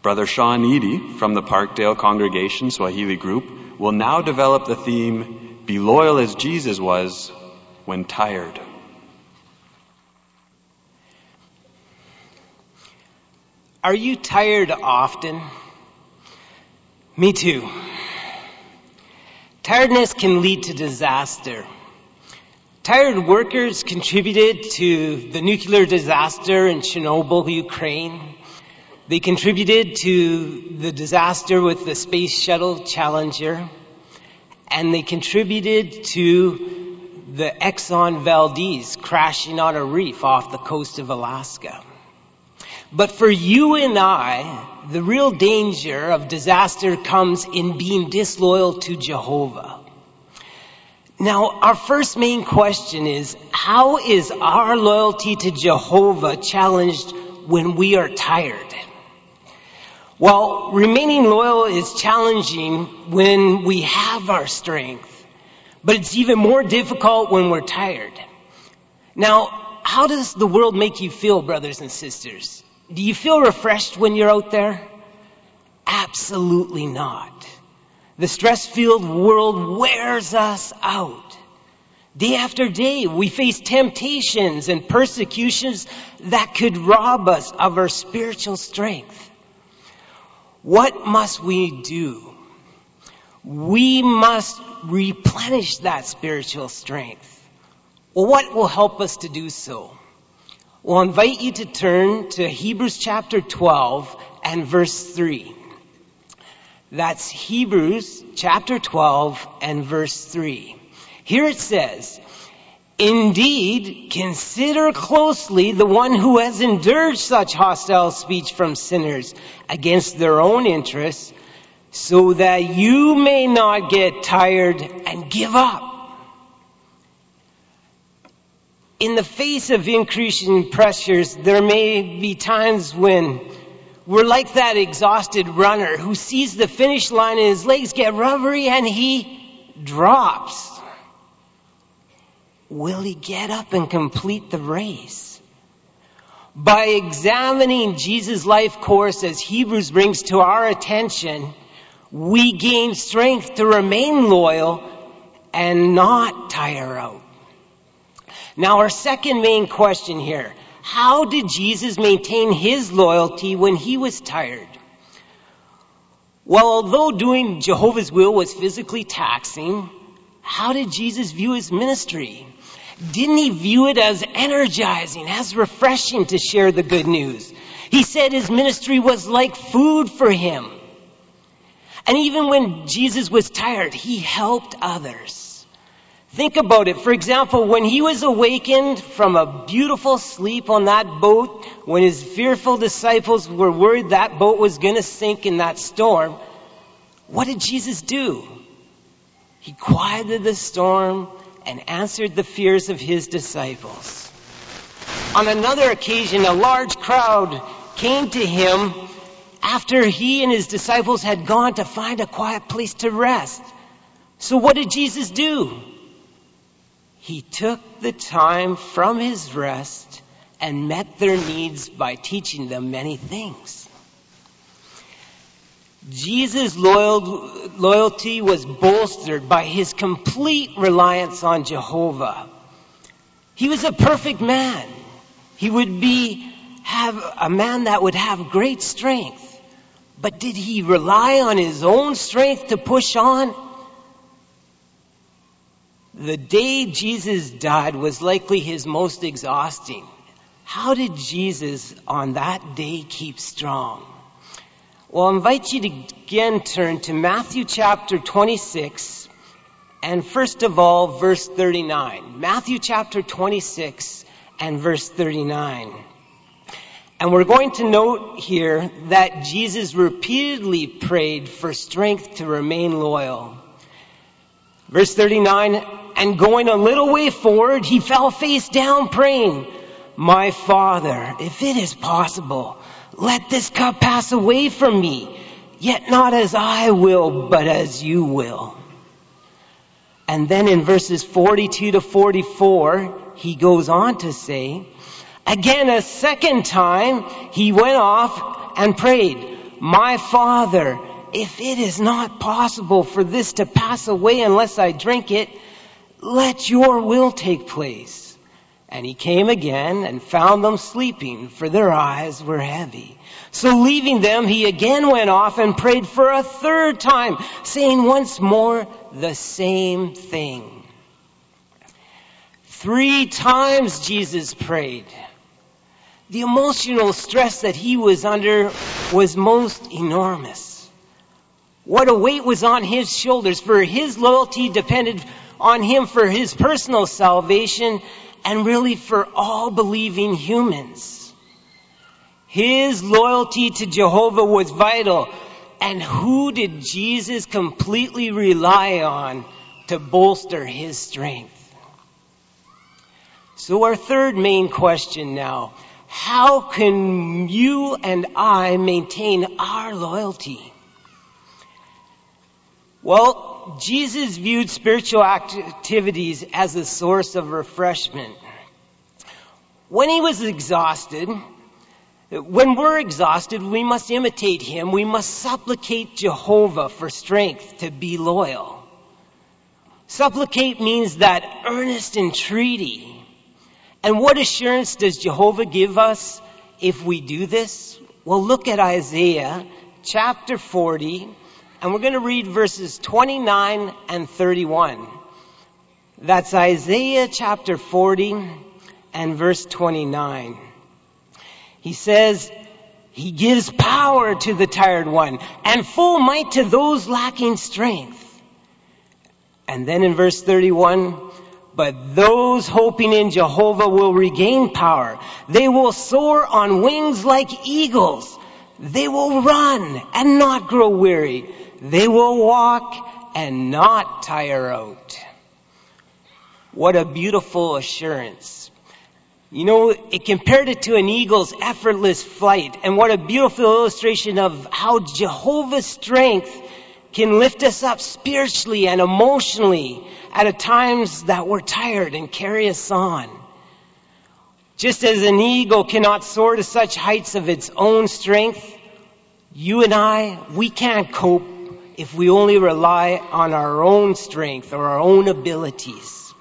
Brother Sean Eady from the Parkdale Congregation Swahili Group will now develop the theme, Be Loyal as Jesus Was When Tired. Are you tired often? Me too. Tiredness can lead to disaster. Tired workers contributed to the nuclear disaster in Chernobyl, Ukraine. They contributed to the disaster with the Space Shuttle Challenger. And they contributed to the Exxon Valdez crashing on a reef off the coast of Alaska. But for you and I, the real danger of disaster comes in being disloyal to Jehovah. Now, our first main question is, how is our loyalty to Jehovah challenged when we are tired? Well, remaining loyal is challenging when we have our strength, but it's even more difficult when we're tired. Now, how does the world make you feel, brothers and sisters? Do you feel refreshed when you're out there? Absolutely not. The stress-filled world wears us out. Day after day, we face temptations and persecutions that could rob us of our spiritual strength. What must we do? We must replenish that spiritual strength. Well, what will help us to do so? Well, I invite you to turn to Hebrews chapter 12 and verse 3. That's Hebrews chapter 12 and verse 3. Here it says, Indeed, consider closely the one who has endured such hostile speech from sinners against their own interests, so that you may not get tired and give up. In the face of increasing pressures, there may be times when we're like that exhausted runner who sees the finish line and his legs get rubbery and he drops. Will he get up and complete the race? By examining Jesus' life course as Hebrews brings to our attention, we gain strength to remain loyal and not tire out. Now, our second main question here, how did Jesus maintain his loyalty when he was tired? Well, although doing Jehovah's will was physically taxing, how did Jesus view his ministry? Didn't he view it as energizing, as refreshing to share the good news? He said his ministry was like food for him. And even when Jesus was tired, he helped others. Think about it. For example, when he was awakened from a beautiful sleep on that boat, when his fearful disciples were worried that boat was going to sink in that storm, what did Jesus do? He quieted the storm and answered the fears of his disciples. On another occasion, a large crowd came to him after he and his disciples had gone to find a quiet place to rest. So what did Jesus do? He took the time from his rest and met their needs by teaching them many things. Jesus' loyalty was bolstered by his complete reliance on Jehovah. He was a perfect man. He would have a man that would have great strength. But did he rely on his own strength to push on? The day Jesus died was likely his most exhausting. How did Jesus on that day keep strong? Well, I invite you to again turn to Matthew chapter 26 and first of all, verse 39. Matthew chapter 26 and verse 39. And we're going to note here that Jesus repeatedly prayed for strength to remain loyal. Verse 39, and going a little way forward, he fell face down praying, My Father, if it is possible, let this cup pass away from me, yet not as I will, but as you will. And then in verses 42 to 44, he goes on to say, again, a second time, he went off and prayed, "My Father, if it is not possible for this to pass away unless I drink it, let your will take place." And he came again and found them sleeping, for their eyes were heavy. So leaving them, he again went off and prayed for a third time, saying once more the same thing. 3 times Jesus prayed. The emotional stress that he was under was most enormous. What a weight was on his shoulders, for his loyalty depended on him for his personal salvation and really for all believing humans. His loyalty to Jehovah was vital. And who did Jesus completely rely on to bolster his strength? So our third main question now: how can you and I maintain our loyalty? Well, Jesus viewed spiritual activities as a source of refreshment. When he was exhausted, when we're exhausted, we must imitate him. We must supplicate Jehovah for strength to be loyal. Supplicate means that earnest entreaty. And what assurance does Jehovah give us if we do this? Well, look at Isaiah chapter 40, and we're going to read verses 29 and 31. That's Isaiah chapter 40 and verse 29. He says, he gives power to the tired one and full might to those lacking strength. And then in verse 31, but those hoping in Jehovah will regain power. They will soar on wings like eagles. They will run and not grow weary. They will walk and not tire out. What a beautiful assurance. You know, it compared it to an eagle's effortless flight. And what a beautiful illustration of how Jehovah's strength can lift us up spiritually and emotionally at times that we're tired and carry us on. Just as an eagle cannot soar to such heights of its own strength, you and I, we can't cope if we only rely on our own strength or our own abilities.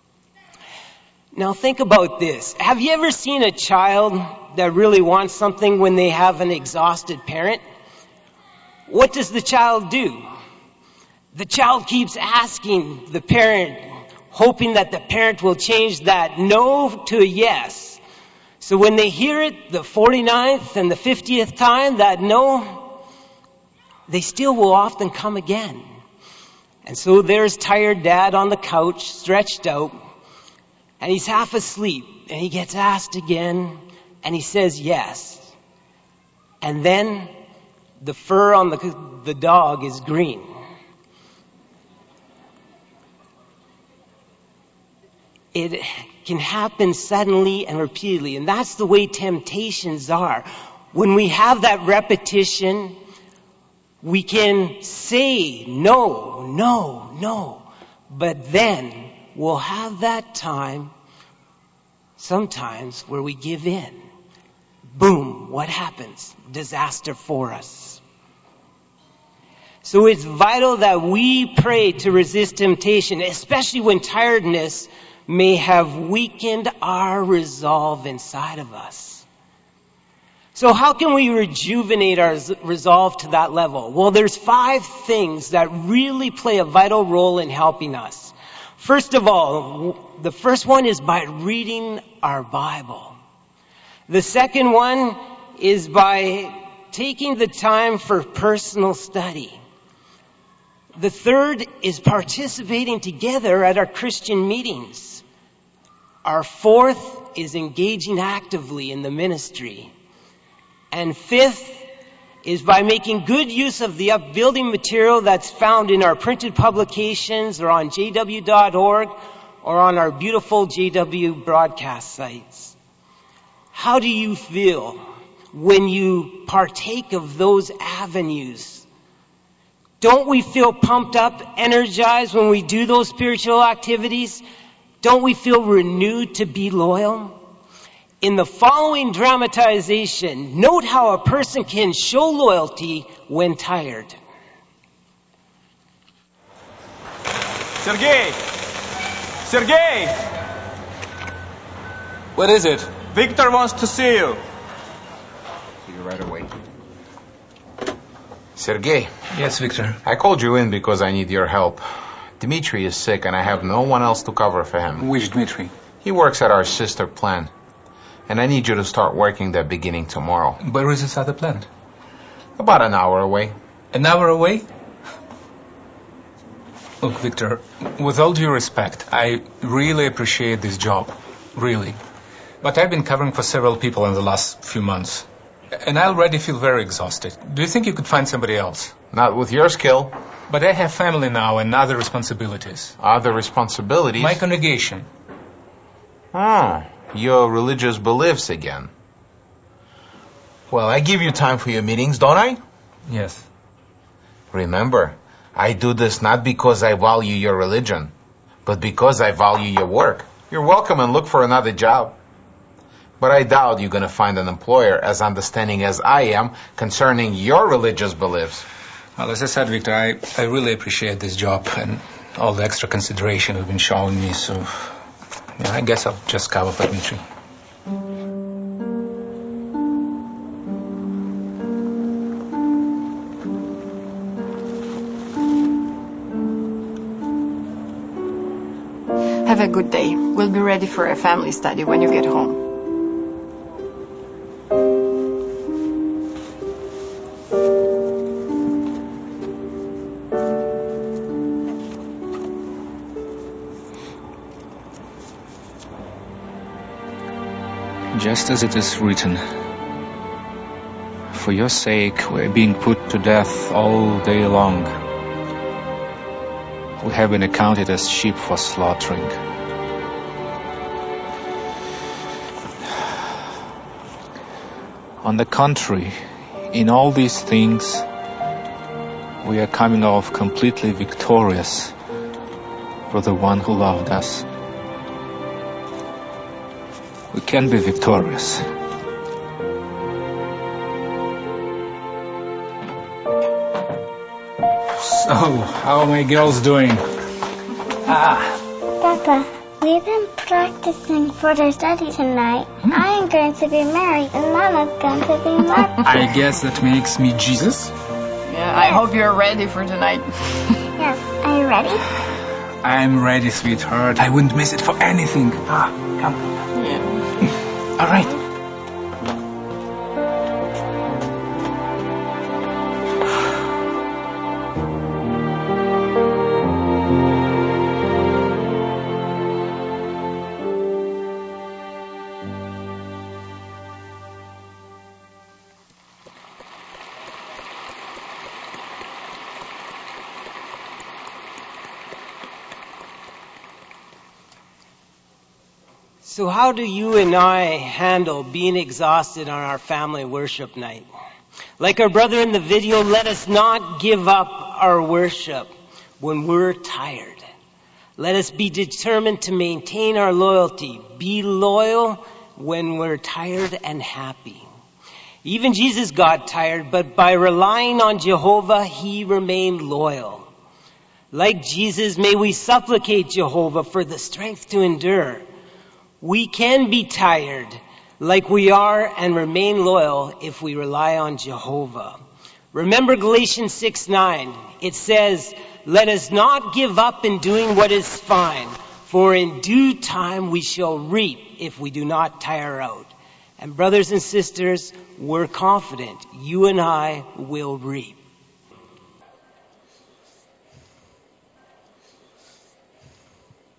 Now think about this. Have you ever seen a child that really wants something when they have an exhausted parent? What does the child do? The child keeps asking the parent, hoping that the parent will change that no to a yes. So when they hear it the 49th and the 50th time, that no, they still will often come again. And so there's tired dad on the couch, stretched out, and he's half asleep, and he gets asked again, and he says yes. And then the fur on the dog is green. It can happen suddenly and repeatedly, and that's the way temptations are. When we have that repetition, we can say no, no, no, but then we'll have that time sometimes where we give in. Boom, what happens? Disaster for us. So it's vital that we pray to resist temptation, especially when tiredness may have weakened our resolve inside of us. So how can we rejuvenate our resolve to that level? Well, there's 5 things that really play a vital role in helping us. First of all, the first one is by reading our Bible. The second one is by taking the time for personal study. The third is participating together at our Christian meetings. Our fourth is engaging actively in the ministry. And fifth is by making good use of the upbuilding material that's found in our printed publications or on jw.org or on our beautiful JW broadcast sites. How do you feel when you partake of those avenues? Don't we feel pumped up, energized when we do those spiritual activities? Don't we feel renewed to be loyal? In the following dramatization, note how a person can show loyalty when tired. Sergey! Sergey! What is it? Victor wants to see you. See you right away. Sergey. Yes, Victor. I called you in because I need your help. Dmitry is sick and I have no one else to cover for him. Which Dmitry? He works at our sister plant. And I need you to start working there beginning tomorrow. Where is this other plant? About an hour away. An hour away? Look, Victor, with all due respect, I really appreciate this job. Really. But I've been covering for several people in the last few months. And I already feel very exhausted. Do you think you could find somebody else? Not with your skill. But I have family now and other responsibilities. Other responsibilities? My congregation. Oh, your religious beliefs again. Well, I give you time for your meetings, don't I? Yes. Remember, I do this not because I value your religion, but because I value your work. You're welcome and look for another job. But I doubt you're going to find an employer as understanding as I am concerning your religious beliefs. Well, as I said, Victor, I really appreciate this job and all the extra consideration you've been showing me, so yeah, I guess I'll just cover for Dmitry. Have a good day. We'll be ready for a family study when you get home. Just as it is written, for your sake we are being put to death all day long. We have been accounted as sheep for slaughtering. On the contrary, in all these things, we are coming off completely victorious for the one who loved us. We can be victorious. So, how are my girls doing? Papa, we've been practicing for the study tonight. I am going to be Mary and Mama's going to be Martha. I guess that makes me Jesus. Yeah, I hope you're ready for tonight. Yes, are you ready? I'm ready, sweetheart. I wouldn't miss it for anything. Come. Yeah. All right. So how do you and I handle being exhausted on our family worship night? Like our brother in the video, let us not give up our worship when we're tired. Let us be determined to maintain our loyalty. Be loyal when we're tired and happy. Even Jesus got tired, but by relying on Jehovah, he remained loyal. Like Jesus, may we supplicate Jehovah for the strength to endure. We can be tired like we are and remain loyal if we rely on Jehovah. Remember Galatians 6:9. It says, let us not give up in doing what is fine, for in due time we shall reap if we do not tire out. And brothers and sisters, we're confident you and I will reap.